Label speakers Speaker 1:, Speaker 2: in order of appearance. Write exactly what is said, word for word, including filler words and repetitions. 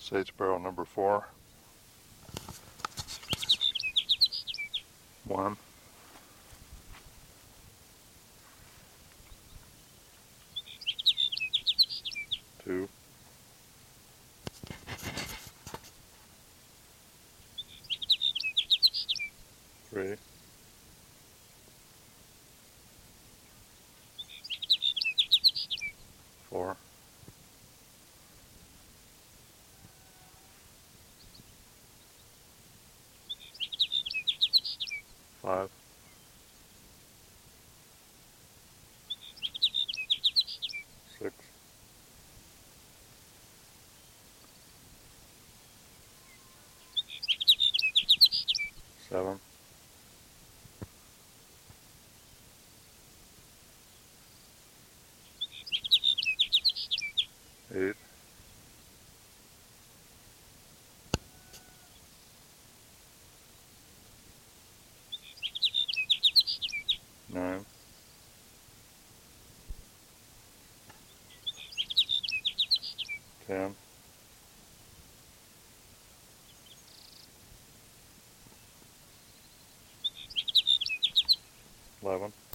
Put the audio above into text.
Speaker 1: States barrel number four. One. Two. Three. Four. Five. Six. Seven. Eight. Nine. Ten. Eleven.